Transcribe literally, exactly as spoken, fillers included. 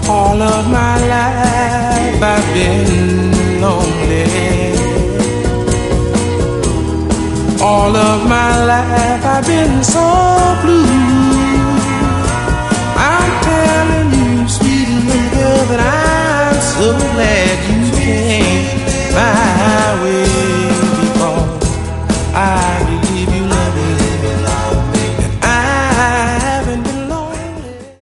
All of my life I've been lonely. All of my life I've been so blue.